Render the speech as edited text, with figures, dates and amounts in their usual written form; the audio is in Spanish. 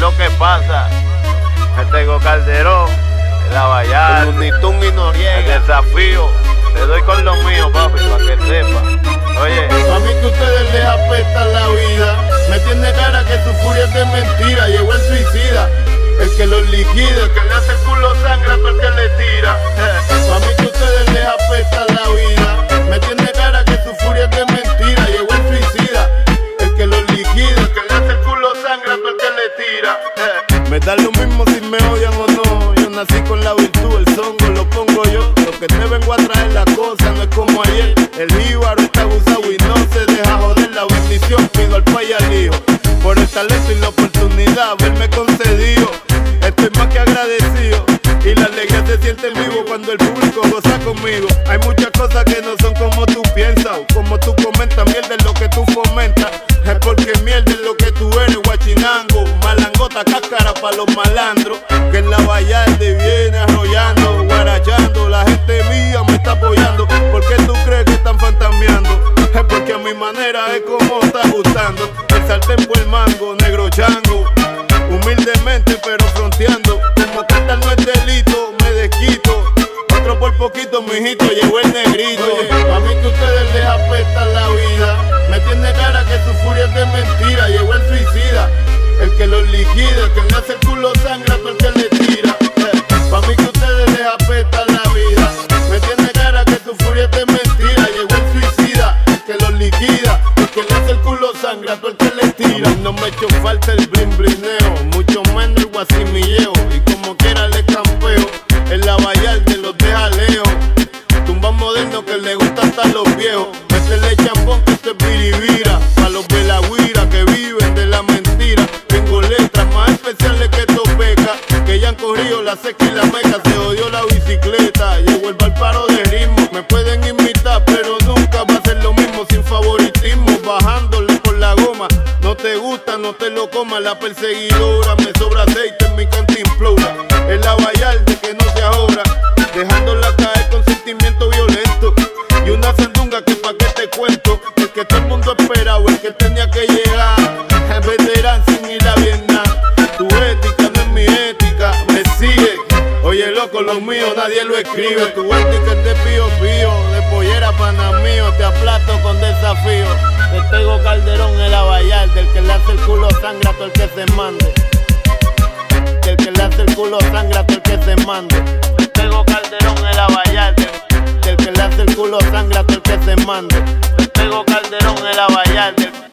lo que pasa? Me tengo Calderón, la Vallarta, el Unitún y Noriega, el desafío. Te doy con lo mío, papi, para que sepa. Oye, a mí que ustedes les apesta la vida. Me tiene cara que su furia es de mentira. Llegó el suicida, el que los liquida, el que le hace el culo sangra, el que le tira. A mí que ustedes les apesta la vida. Me tiene cara que su furia es de mentira. Llegó el suicida, el que los liquida, el que le hace el culo sangra, el que le tira. Me da lo mismo si me odian o no. Yo nací con la virtud, el songo lo pongo yo. Lo que te vengo a traer la cosa no es como ayer. El jíbaro está abusado y no se deja joder. La bendición pido al Pai y al Hijo por el talento y la oportunidad haberme concedido. Estoy más que agradecido y la alegría se siente vivo cuando el público goza conmigo. Hay muchas cosas que no son como tú piensas, como tú comentas. Mierda es lo que tú fomentas, es porque mierda es lo que tú eres. Guachinango, malangota, cáscara pa' los malandros, que en la Vallarta viene arrollando, guarachando. La gente mía me está apoyando. ¿Por qué tú crees que están fantameando? Es porque a mi manera es como está gustando. El sartén por el mango, negro chango, humildemente pero fronteando. Como cantar no es delito, me desquito. Otro por poquito, mijito, llegó el negrito. Oye, a mí que ustedes les apesta la vida. Me tiene cara que su furia es de mentira. Llegó el suicida, el que los liquida, el que le hace el culo sangra, el que le tira. Pa' mí que ustedes les apesta la vida. Me tiene cara que su furia es de mentira. Llegó el suicida, el que los liquida, el que le hace el culo sangra, el que le tira. A mí no me echó falta el blin blineo, mucho menos el guasimilleo. Y como quiera le campeo, en la Vallarta los deja lejos. Tumba moderno que le gusta hasta los viejos. Métele champón que esto es biribira. Pa' los velagüira que viven de la mentira. Tengo letras más especiales que topeca, que ya han corrido la seca y la meca. Se odió la bicicleta, llegó el bárbaro de ritmo. Me pueden imitar pero nunca va a ser lo mismo. Sin favoritismo, bajándole por la goma. No te gusta, no te lo comas. La perseguidora, me sobra aceite en mi cantimplora. En la Vallarta que no se ahorra, dejándola caer con sentimiento violento. Y una sandunga que pa' que te cuento, el que todo el mundo esperaba, el que tenía que llegar. El veterano sin ir a Vietnam. Tu ética no es mi ética, me sigue. Oye loco, lo mío nadie lo escribe. Tu ética es de pío pío, de pollera pana mío. Te aplasto con desafío. Te tengo Calderón en la Vallarta, el que le hace el culo sangra, todo el que se mande. El que le hace el culo sangra, todo el que se mande. Te tengo Calderón en la Vallarta, el que le hace el culo sangra, todo el que se mande. Te tengo Calderón en la Vallarta.